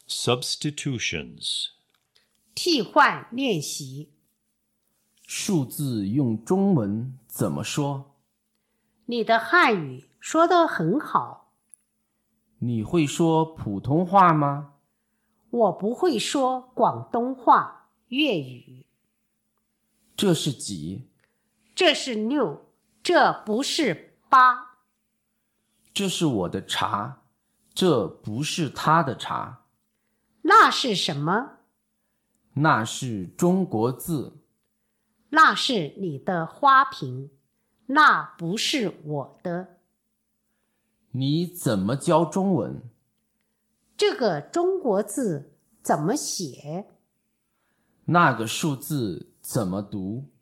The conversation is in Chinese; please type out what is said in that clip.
Substitutions. 替换练习。 数字用中文怎么说？ 你的汉语说得很好。 你会说普通话吗？ 我不会说广东话、粤语。 这是几？ 这是6，这不是8。 这是我的茶，这不是他的茶。 那是什么？ 那是中国字。 那是你的花瓶，那不是我的。 你怎么教中文？ 这个中国字怎么写？ 那个数字怎么读？